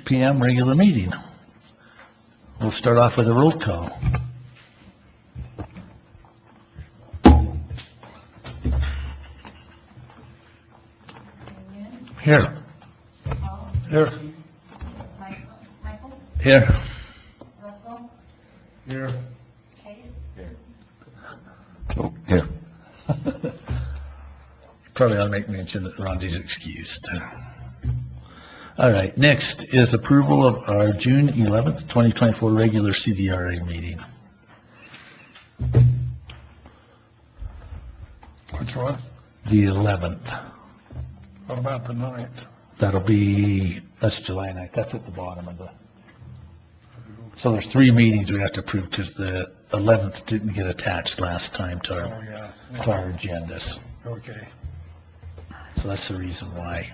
p.m. regular meeting. We'll start off with a roll call. Here. Here. Here. Russell? Here. Kate? Oh, here. Probably ought to make mention that Rondi's excused. All right, next is approval of our June 11th, 2024 regular CDRA meeting. Which one? The 11th. What about the 9th? That's July 9th. That's at the bottom of the... So there's 3 meetings we have to approve because the 11th didn't get attached last time to Oh, our, yeah. to our agendas. Okay. So that's the reason why.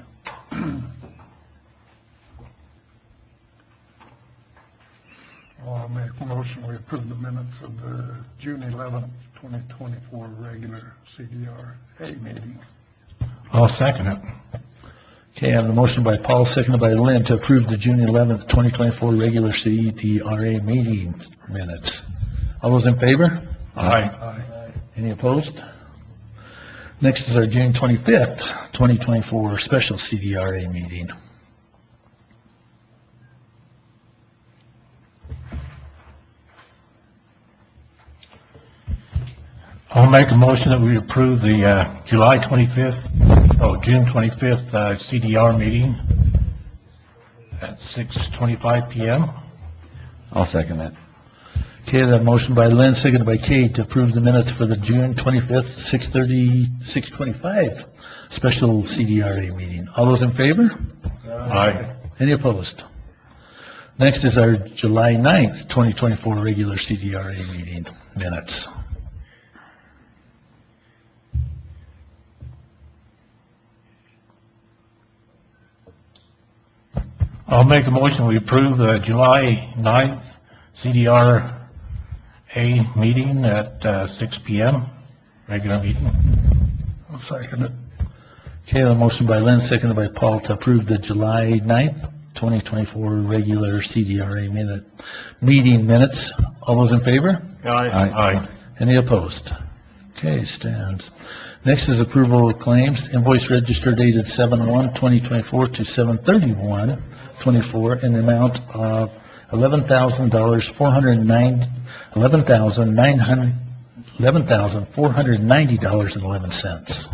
Well, I'll make a motion, we approve the minutes of the June 11th, 2024 regular CDRA meeting. I'll second it. Okay, I have a motion by Paul, seconded by Lynn, to approve the June 11th, 2024 regular CDRA meeting minutes. All those in favor? Aye. Any opposed? Next is our June 25th, 2024 special CDRA meeting. I'll make a motion that we approve the June 25th CDR meeting at 6:25 p.m. I'll second that. Okay, that motion by Lynn, seconded by Kate, to approve the minutes for the June 25th, 6:25 special CDRA meeting. All those in favor? Aye. Any opposed? Next is our July 9th, 2024 regular CDRA meeting minutes. I'll make a motion we approve the July 9th CDRA meeting at 6 p.m. regular meeting. I'll second it. Okay, a motion by Lynn, seconded by Paul, to approve the July 9th, 2024 regular CDRA meeting minutes. All those in favor? Aye. Any opposed? Okay, stands. Next is approval of claims. Invoice register dated 7/1/2024 to 7/31/24 in the amount of $11,490.11.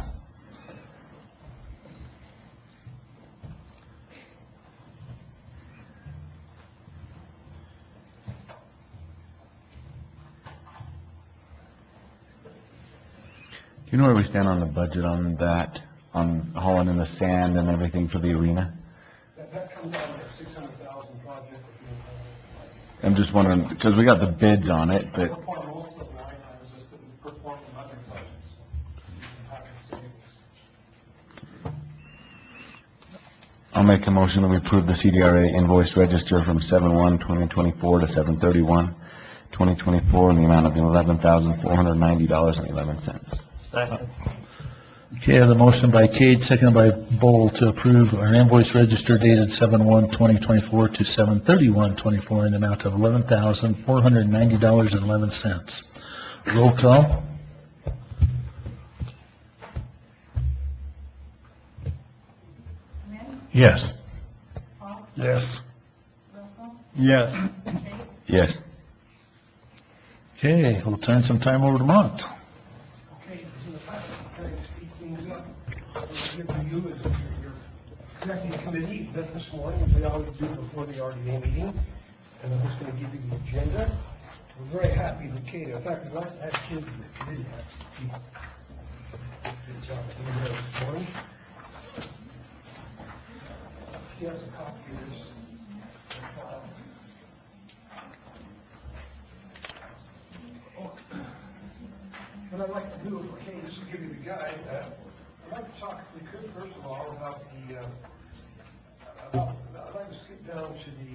Do you know where we stand on the budget on that, on hauling in the sand and everything for the arena? That comes out of a $600,000 project. I'm just wondering, because we got the bids on it, but Perform most of the line items that we perform in other budgets. I'll make a motion that we approve the CDRA invoice register from 7/1/2024 to 7/31/2024 in the amount of $11,490.11. Okay, I have the motion by Cade, seconded by Bowl, to approve our invoice register dated 7/1/2024 to 7/31/24 in the amount of $11,490.11. Roll call. Lynn? Yes. Paul? Yes. Russell? Yes. Kate? Yes. Okay, we'll turn some time over to Mont. Okay, in the past, trying to speed things up. What I'll give to you is your executive committee met this morning, as they always do before the RDA meeting. And I'm just going to give you the agenda. We're very happy with Kate. In fact, we'd like to have Kate in the committee. Good job being there this morning. She has a copy of this. What I'd like to do, okay, just to give you the guide, I'd like to talk, if we could, first of all, about I'd like to skip down to the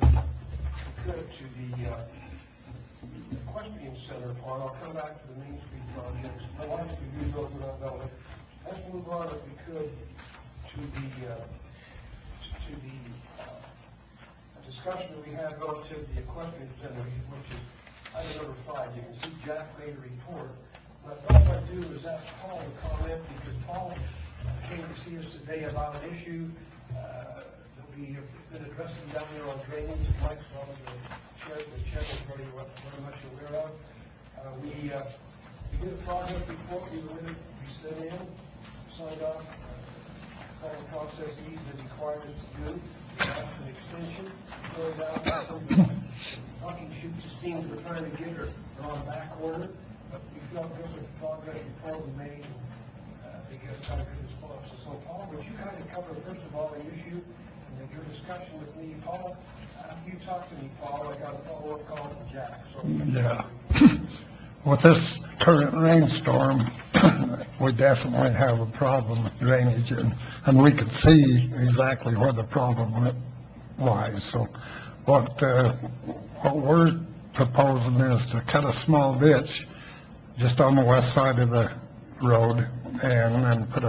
equestrian center part. I'll come back to the Main Street projects. My wife reviewed those when I got it. Let's move on, if we could, to the discussion we had relative to the equestrian center, which is item number 5. You can see Jack made a report. What I thought I'd do is ask Paul to comment, because Paul came to see us today about an issue that we have been addressing down there on drainage. Mike's one of the chairman very much aware of. We did a project report we sent in, signed off, all the processes that required us to do. That's an extension, goes out, some of the bucking chutes of steam we're trying to get are on back order, but we felt good with the progress report we made. They give us kind of good responses. So Paul, would you kind of cover first of all the issue and then your discussion with me? Paul, after you talk to me, Paul, I got a follow-up call from Jack. So Yeah. With this current rainstorm, we definitely have a problem with drainage, and we could see exactly where the problem lies. So what we're proposing is to cut a small ditch just on the west side of the road, and then put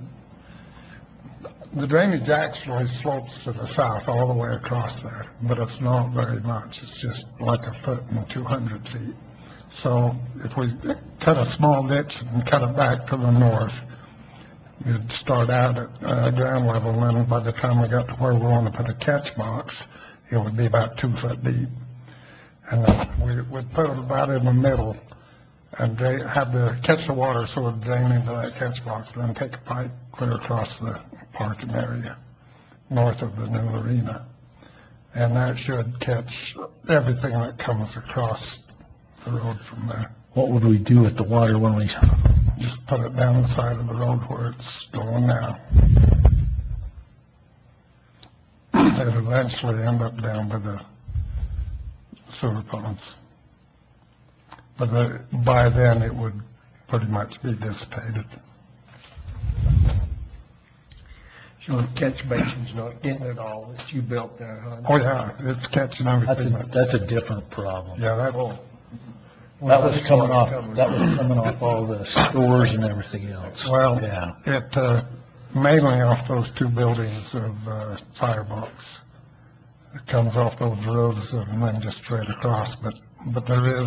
the drainage actually slopes to the south all the way across there, but it's not very much. It's just like 1,200 feet. So if we cut a small ditch and cut it back to the north, you'd start out at ground level, and then by the time we got to where we want to put a catch box, it would be about 2 foot deep. And then we'd put it about in the middle and have to catch the water so it would drain into that catch box, and then take a pipe clear across the parking area north of the new arena. And that should catch everything that comes across the road from there. What would we do with the water when we, Just put it down the side of the road where it's going now. It'd eventually end up down by the sewer ponds. But by then, it would pretty much be dissipated. So the catch basin's not getting it all that you built there, huh? Oh, yeah, it's catching everything. that's a different problem. Yeah, that's, That was coming off all the stores and everything else. well, Yeah. it, mainly off those 2 buildings of Firebox. It comes off those roads and then just straight across, but there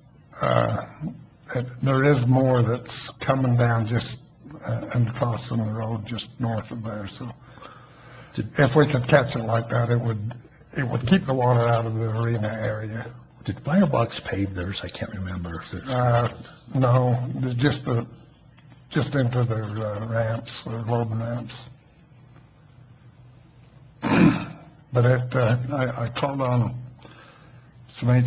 is more that's coming down just and crossing the road just north of there. So if we could catch it like that, it would keep the water out of the arena area. Did Firebox pave theirs? I can't remember if there's. No, just into their ramps, their loading ramps. But I called on some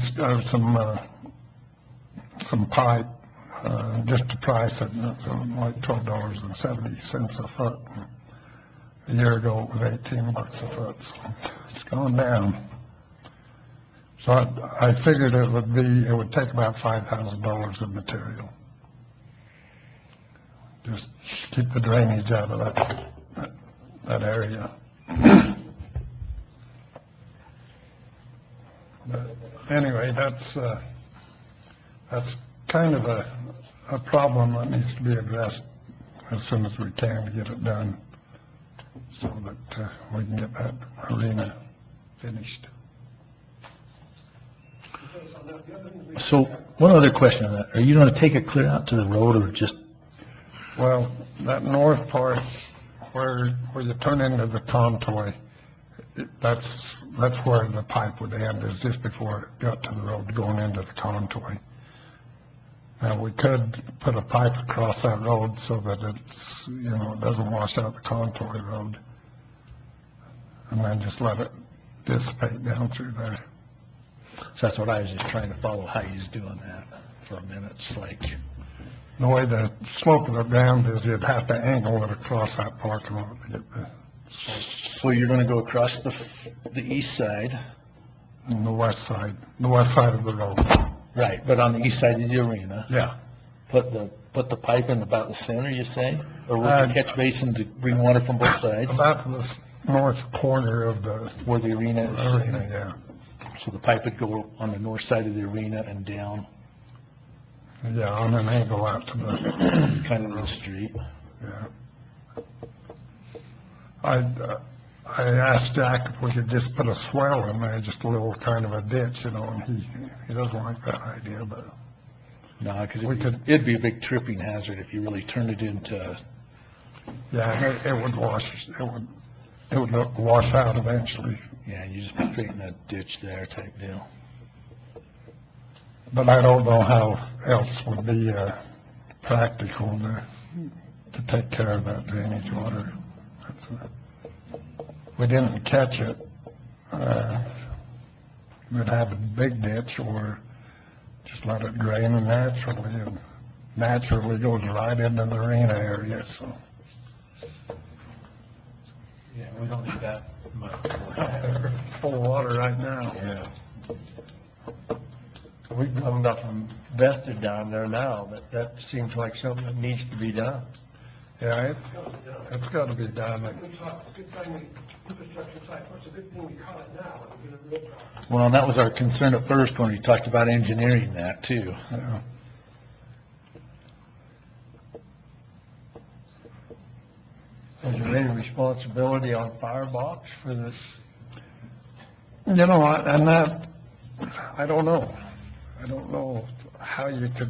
pipe, just to price it, and it's like $12.70 a foot. A year ago, it was $18 a foot, so it's gone down. So I figured it would take about $5,000 of material. Just keep the drainage out of that area. But anyway, that's kind of a problem that needs to be addressed as soon as we can to get it done, so that we can get that arena finished. So one other question on that. Are you going to take it clear out to the road, or just? Well, that north part where you turn into the Contoy, that's where the pipe would end, is just before it got to the road going into the Contoy. Now, we could put a pipe across that road so that it's, it doesn't wash out the Contoy road, and then just let it dissipate down through there. So that's what I was just trying to follow, how he's doing that for a minute. It's like, The way the slope of the ground is, you'd have to angle it across that parking lot to get the so you're going to go across the east side. the west side of the road. Right, but on the east side of the arena. Yeah. Put the pipe in about the center, you say? Or with the catch basin to bring water from both sides? About the north corner of the Where the arena is. arena, yeah. So the pipe would go on the north side of the arena and down Yeah, on an angle out to the, kind of the street. yeah. I asked Jack if we could just put a swell in there, just a little kind of a ditch, you know, and he doesn't like that idea, but No, because We could- it'd be a big tripping hazard if you really turned it into, yeah, it would wash out eventually. yeah, you just creating a ditch there type deal. But I don't know how else would be practical to take care of that drainage water. We didn't catch it. We'd have a big ditch or just let it drain naturally, and naturally goes right into the arena area, so. Yeah, we don't need that much. Full of water right now. Yeah. We've got enough invested down there now that seems like something that needs to be done. Yeah, it's got to be done. Good time we, infrastructure side, it's a good thing we caught it now, it'll be a real problem. Well, and that was our concern at first when we talked about engineering that too. Yeah. Is there any responsibility on Firebox for this? You know, and that, I don't know. I don't know how you could,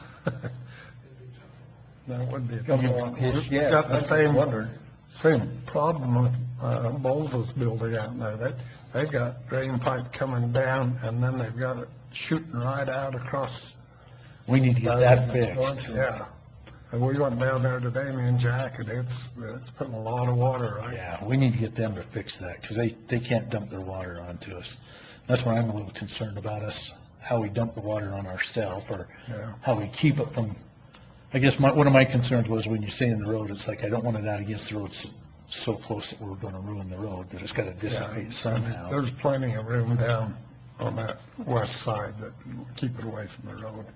that would be a Come on, We've yeah, got the I just same, wondered. same problem with Bowles' building out there. They've got drain pipe coming down, and then they've got it shooting right out across. We need to get that fixed. Yeah. And we went down there today, me and Jack, and it's putting a lot of water, right? Yeah, we need to get them to fix that, because they can't dump their water onto us. That's where I'm a little concerned about us, how we dump the water on ourselves, or Yeah. how we keep it from, I guess one of my concerns was when you say in the road, it's like, I don't want it out against the road so close that we're gonna ruin the road, that it's gotta dissipate somehow. There's plenty of room down on that west side that keep it away from the road.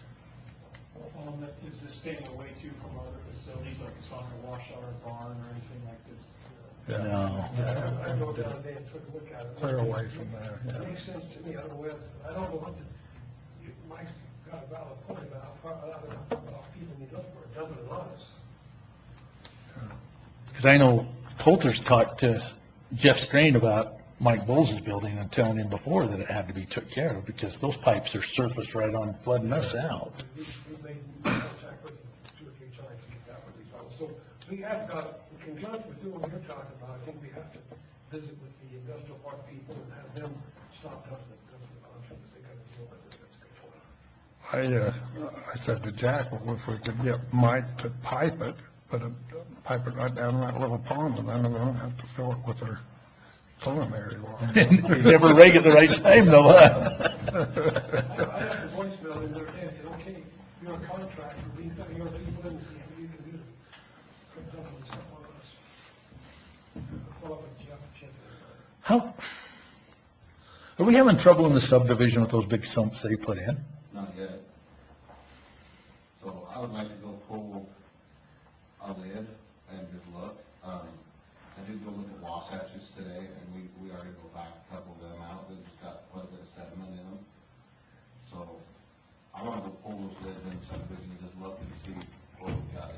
Is this staying away too from other facilities, like it's not gonna wash out our barn or anything like this? No. I drove down today and took a look at it. Clear away from there, It yeah. makes sense to me, I don't know what Mike's got a valid point about how people need to look for it, dumping it on us. Because I know Coulter's talked to Jeff Strain about Mike Bowles' building and telling him before that it had to be took care of, because those pipes are surfaced right on flooding us out. We've made contact with them 2 or 3 times to get that one resolved. So we have got, in conjunction with doing what you're talking about, I think we have to visit with the industrial park people and have them stop dumping onto us. They gotta deal with it, that's a good point. I said to Jack, well, if we could get Mike to pipe it right down that little pond, and then we don't have to fill it with our culinary water. Never reg at the right time though, huh? I left a voicemail in there and said, okay, you're a contractor, we can your people in and see how you can do it. Quit dumping stuff on us. Follow up with Jeff, check it How, are we having trouble in the subdivision with those big sumps they put in? Not yet. So I would like to go pull a lid and just look. I did go look at Wasatches today, and we already go back a couple of them out, they've just got quite a bit of sediment in them. So I want to go pull those lids in subdivision and just look and see what we've got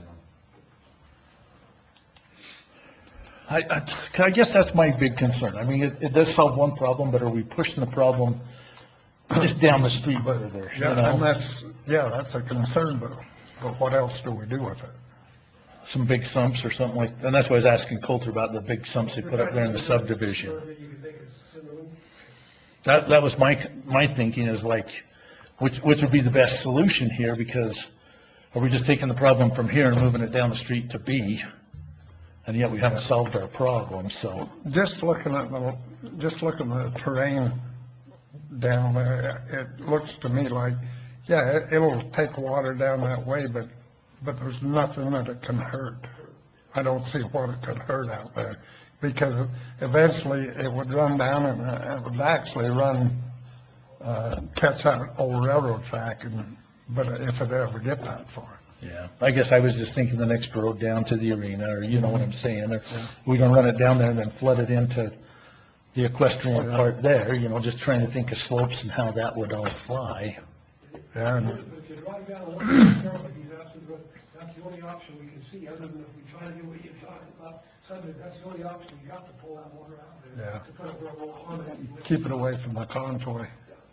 in them. I guess that's my big concern. I mean, it does solve one problem, but are we pushing the problem just down the street further, you Yeah, and know? that's a concern, but what else do we do with it? Some big sumps or something like, and that's why I was asking Coulter about the big sumps they put up there in the subdivision. You can make it similar. That was my thinking, is like, which would be the best solution here, because are we just taking the problem from here and moving it down the street to B? And yet we haven't solved our problem, so. Just looking at the terrain down there, it looks to me like, yeah, it'll take water down that way, but there's nothing that it can hurt. I don't see what it could hurt out there, because eventually it would run down and it would actually catch that old railroad track, but if it ever get that far. Yeah, I guess I was just thinking the next road down to the arena, or you know what I'm saying, or we're gonna run it down there and then flood it into the equestrian part there, you know, just trying to think of slopes and how that would all fly. And But if you drive down one, he's absolutely right. That's the only option we can see, other than if we try to do what you're talking about, Sunday, that's the only option you got to pull that water out of there. Yeah. To put it where it won't harm it. Keep it away from the contour.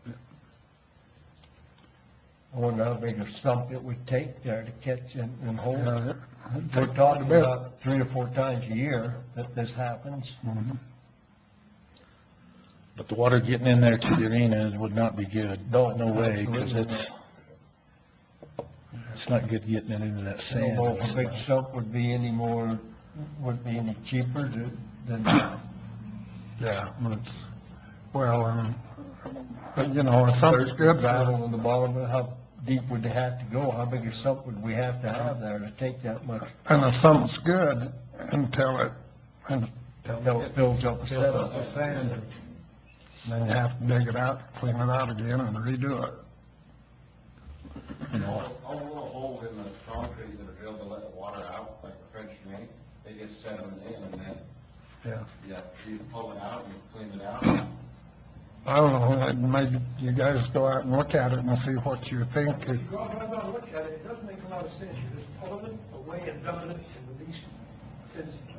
I wonder how big a sump it would take there to catch and hold. Yeah, We're talking about 3 or 4 times a year that this happens. Mhm. But the water getting in there to the arena would not be good. No, No way, because absolutely it's not good getting it into that I sand. don't know and if a big stuff. sump would be any cheaper than, Yeah, but it's, well, but you know, if something's good, gravel in the bottom, how deep would they have to go? How big a sump would we have to have there to take that much? and if something's good, until it Fills up with fills sediment. with sand, then you have to dig it out, clean it out again, and redo it. You know, All the little holes in the concrete that are drilled to let the water out, like the French main, they just sediment in and then, Yeah. you pull it out and clean it out. I don't know, maybe you guys go out and look at it and see what you think. If you go out and look at it, it doesn't make a lot of sense. You're just pulling it away and dumping it in the least fencing place.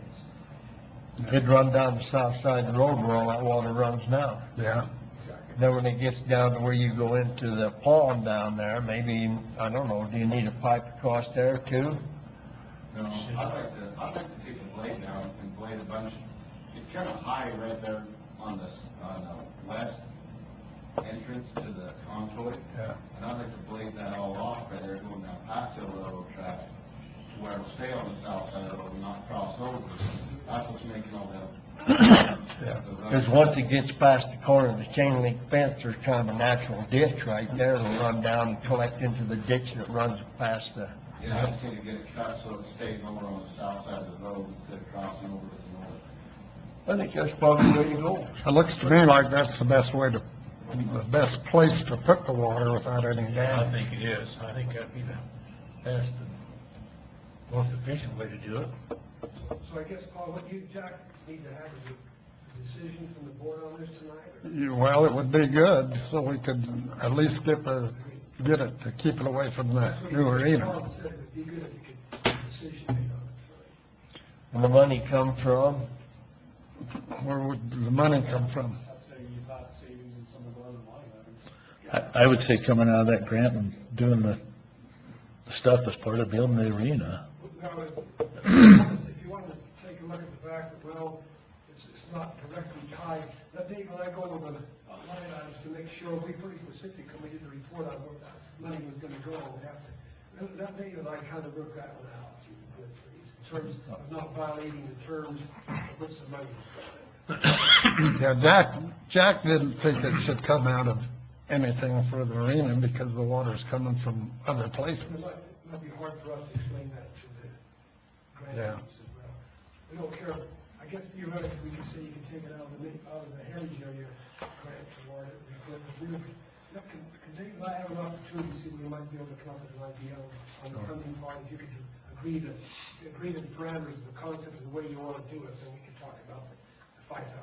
It'd run down the south side of the road where all that water runs now. Yeah, Then when it gets down to where you go into the pond down there, maybe, I don't know, do you need a pipe across there too? No, I'd like to take a blade down and blade a bunch. It's kind of high right there on the west entrance to the contour. yeah. And I'd like to blade that all off right there, going down past the railroad track, to where it'll stay on the south side of the road and not cross over. That's what's making all that. Because once it gets past the corner of the chain link fence, there's kind of a natural ditch right there. It'll run down and collect into the ditch that runs past the, Yeah, I just need to get it cut so it stays over on the south side of the road instead of crossing over to the north. I think that's probably the way to go. It looks to me like that's the best way to, the best place to put the water without any I damage. think it is. I think that'd be the best and most efficient way to do it. So I guess, Paul, what you, Jack, need to have is a decision from the board on this tonight? Or Well, it would be good, so we could at least get it to keep it away from the That's what new arena. Paul said it would be good if you could get a decision made on it tonight. And the money come from, Where would the money come from? I'd say you thought savings in some of the other line items. I would say coming out of that grant and doing the stuff as part of building the arena. Now, if you want to take a look at the fact that, well, it's not directly tied, that day when I go over the line items to make sure we pretty specific when we did the report on where that money was going to go, we have to, that day that I kind of worked that one out, if you would, please, in terms of not violating the terms of which the money was. Yeah, Jack didn't think it should come out of anything for the arena because the water's coming from other It places. might be hard for us to explain that to the Yeah. grantees as well. We don't care, I guess theoretically, we could say you can take it out of the heritage area grant toward it. Can I have an opportunity to see if we might be able to come up with an idea on the funding part, if you could agree to the parameters, the concept, and the way you want to do it, then we can talk about the $5,000.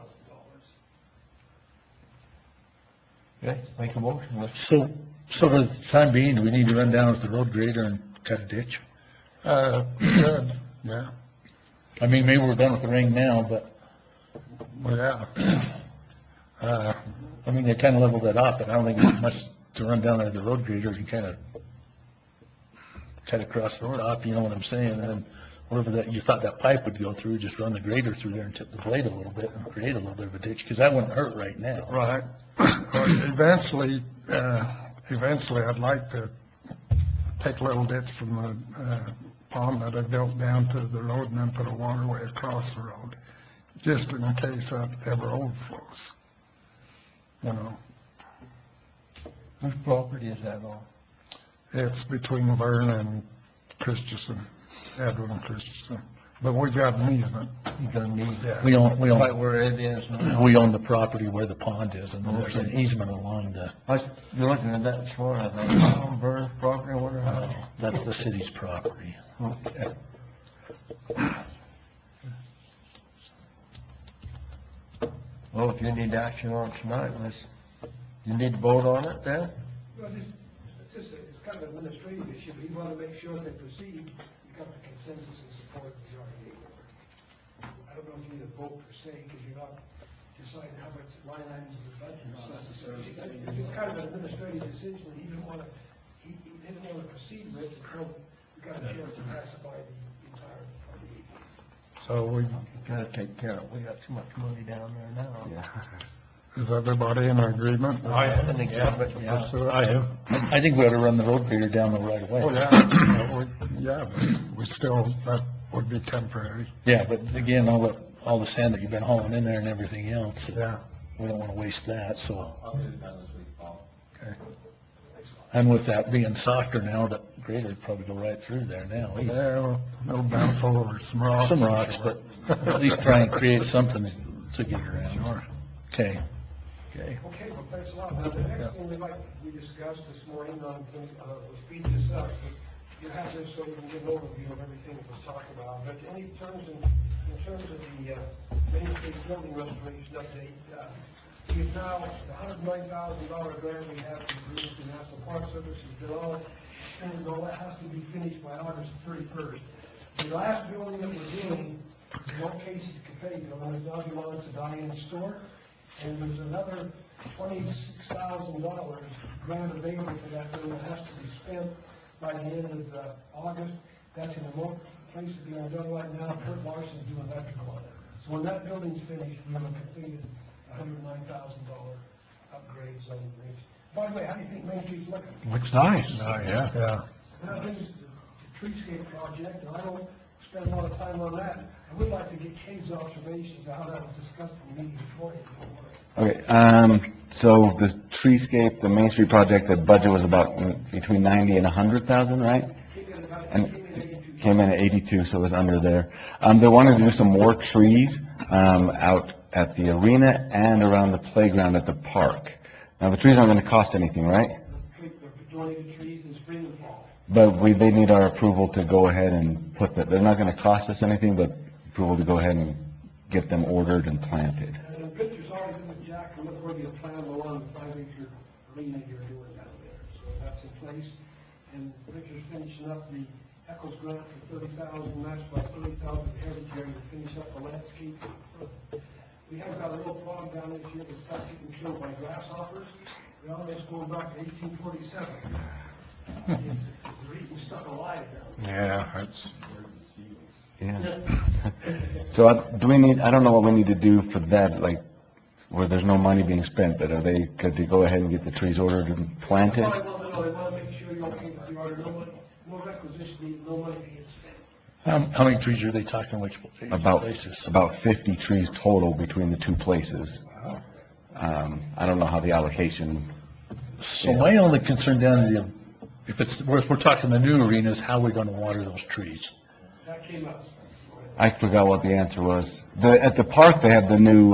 okay, make a motion, let's, So for the time being, do we need to run down with the road grader and cut a ditch? Good, yeah, I mean, maybe we're done with the ring now, but, well, yeah. I mean, they kind of leveled that off, but I don't think there's much to run down there with the road grader and kind of cut across the top, you know what I'm saying? And then wherever that, you thought that pipe would go through, just run the grader through there and tip the blade a little bit and create a little bit of a ditch, because that wouldn't hurt right now. Right. But eventually, I'd like to take a little ditch from the pond that I built down to the road and then put a waterway across the road, just in case that ever overflows. You know, whose property is that on? it's between Vern and Christensen, Edwin and Christensen. But we've got an easement. You gonna need that. We own Right where it is now. we own the property where the pond is, and then there's an easement along the, You're looking at that this morning, I thought, Tom Burns property, I wonder how. that's the city's property. Well, if you need action on it tonight, you need to vote on it then? Well, it's kind of an administrative issue, but you want to make sure as they proceed, you got the consensus and support of the RDA. I don't know if you need a vote per se, because you're not deciding how much line items of the budget. It's kind of an administrative decision, and he didn't want to proceed with it until we got a chance to pass by the entire party. So Gotta take care of it. We got too much money down there now. is everybody in agreement? I am. I think so, but, yeah. Pursue it? I am. I think we ought to run the road grader down the right away. Oh, yeah, we still, that would be temporary, Yeah, but again, all the sand that you've been hauling in there and everything else, yeah, we don't want to waste that, so. I'll get it done this week, Paul. okay. And with that being softer now, that grader would probably go right through there now. Yeah, well, it'll bounce over some rocks. Some I'm rocks, sure. but at least try and create something to get around. Sure. Okay. Okay, well, thanks a lot. Now, the next thing we discussed this morning on things, was speed this up. You have this so you can get an overview of everything that was talked about. But in terms of the Main Street building restoration update, we have now, the $109,000 grant we have to the National Park Service has been all, and all that has to be finished by August 31st. The last building that we're doing is the old Casey's Cafe building, it now belongs to Diane's store. And there's another $26,000 grant available for that building that has to be spent by the end of August. That's in a remote place to be done right now. Kurt Larson's doing electrical on it. So when that building's finished, we have a completed $109,000 upgrades on the bridge. By the way, how do you think Main Street's looking? Looks nice. Yeah, Now, this is the treescape project, and I don't spend a lot of time on that. I would like to get Kate's observations of how that was discussed in the meeting before. Okay, so the treescape, the Main Street project, the budget was about between 90 and 100,000, right? And came in at 82, so it was under there. They wanted to do some more trees, out at the arena and around the playground at the park. Now, the trees aren't gonna cost anything, right? Donated trees in spring and fall. But they need our approval to go ahead and put that, they're not gonna cost us anything, but approval to go ahead and get them ordered and planted. And Victor's already been with Jack to look where you plan along the 5-acre arena you're doing down there. So that's in place. And Victor's finishing up the Eccles grant for $30,000, matched by $30,000 Heritage Area to finish up the landscape. We have got a little pond down this year that's not getting killed by grasshoppers. We almost going back to 1847. They're eating stuff alive now. Yeah, that's, Yeah. So do we need, I don't know what we need to do for that, like, where there's no money being spent, but are they, could they go ahead and get the trees ordered and planted? They want to make sure you're okay with the order, no requisition, need, no money being spent. How many trees are they talking, which places? About 50 trees total between the two places. I don't know how the allocation, So my only concern down the, if we're talking the new arenas, how are we gonna water those trees? That came up. I forgot what the answer was. At the park, they have the new,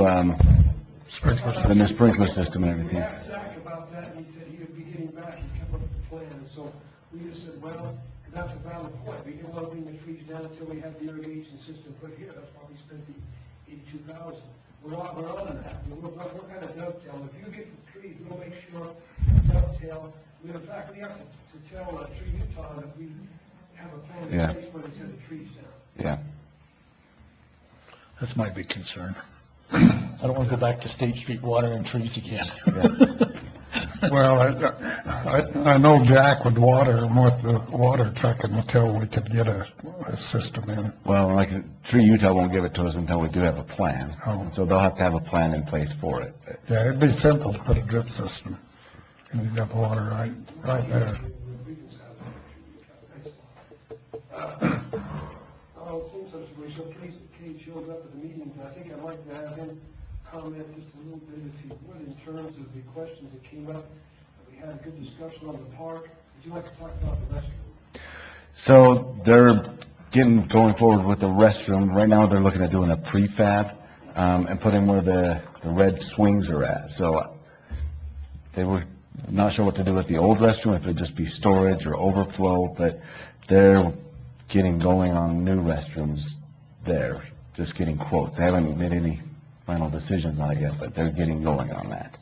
the new sprinkler system and We everything. asked Jack about that, and he said he would be getting back, he came up with a plan, and so we just said, well, that's a valid point, we didn't want to bring the trees down until we had the irrigation system put here, that's why we spent the 82,000. We're on that, we're kind of dovetail, if you get the trees, we'll make sure dovetail, in fact, we have to tell Tree Utah that we have a plan Yeah. in place where they send the trees down. Yeah. That's my big concern. I don't wanna go back to State Street watering trees again. well, I know Jack would water them with the water truck until we could get a system in. Well, like, Tree Utah won't give it to us until we do have a plan. Oh. So they'll have to have a plan in place for it. Yeah, it'd be simple to put a drip system, and you got the water right there. Same situation, I'm pleased that Kate shows up at the meetings, and I think I'd like to have him comment just a little bit, if he would, in terms of the questions that came up. We had a good discussion on the park. Would you like to talk about the restroom? So they're going forward with the restroom. Right now, they're looking at doing a prefab, and putting where the red swings are at. So they were not sure what to do with the old restroom, if it'd just be storage or overflow, but they're getting going on new restrooms there, just getting quotes. They haven't made any final decisions on it yet, but they're getting going on that.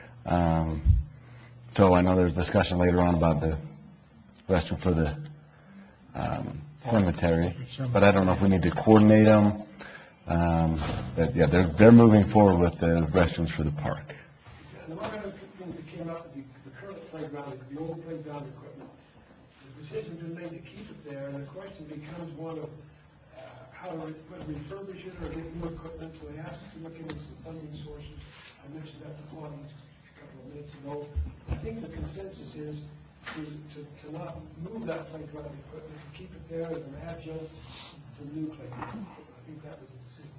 So I know there's discussion later on about the restroom for the cemetery, but I don't know if we need to coordinate them. But yeah, they're moving forward with the restrooms for the park. And one other thing that came up, the current playground, the old playground equipment, the decision's been made to keep it there, and the question becomes one of how to refurbish it or get new equipment, so they asked us to look into some funding sources. I mentioned that to Claudia a couple of minutes ago. I think the consensus is to not move that playground equipment, to keep it there as an adjunct to new playground equipment. I think that was the decision.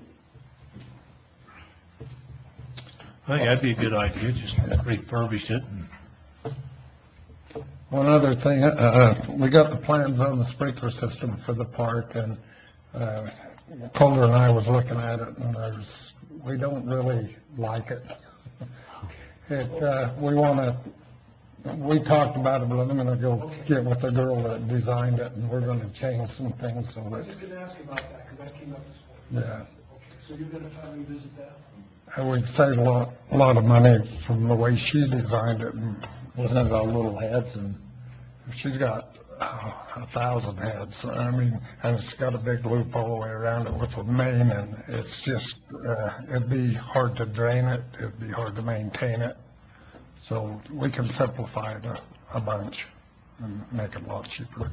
I think that'd be a good idea, just refurbish it and One other thing, we got the plans on the sprinkler system for the park, and Colter and I was looking at it, and we don't really like it. We talked about it, but I'm gonna go get with the girl that designed it, and we're gonna change some things so I was that, just gonna ask about that, because that came up this morning. yeah. Okay, so you're gonna try to revisit that? And we've saved a lot of money from the way she designed it, and Wasn't it all little heads and? she's got 1,000 heads. I mean, and it's got a big loop all the way around it with a main, and it's just, it'd be hard to drain it, it'd be hard to maintain it. So we can simplify it a bunch and make it a lot cheaper.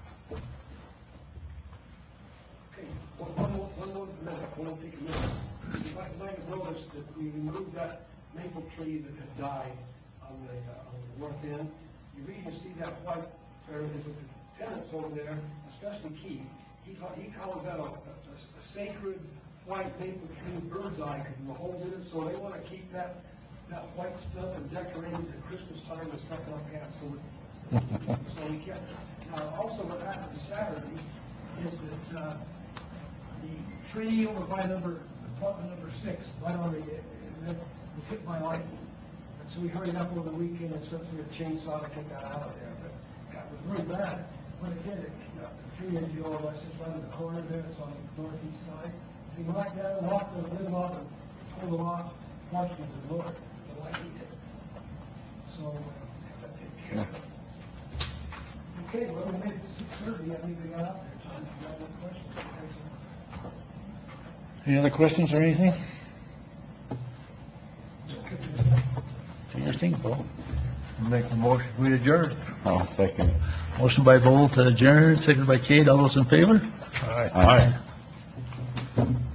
Okay, one more minute, I want to take a minute. You might have noticed that we removed that maple tree that had died on the north end. You see that white, there is the tenants over there, especially Keith. He calls that a sacred white maple tree bird's eye because of the holes in it, so they want to keep that white stuff and decorate it at Christmas time and stuff like that, so we kept it. Now, also what happened Saturday is that, the tree over by apartment number 6, right on the, it was hit by lightning. And so we hurried up over the weekend and sent a chainsaw to get that out of there, but that was really bad. When it hit, the tree is the old, it's just right in the corner there, it's on the northeast side. He knocked that off, the lid off, and pulled it off, partially to the north, the lightning hit. So, that take care of it. Okay, well, we made it to 6:30, I think we got out there, Tom, if you have any questions. Thank you. Any other questions or anything? Do your thing, Bo. Make a motion, we adjourn. I'll second. Motion by Bo to adjourn, seconded by Kate. All those in favor? Aye. Aye.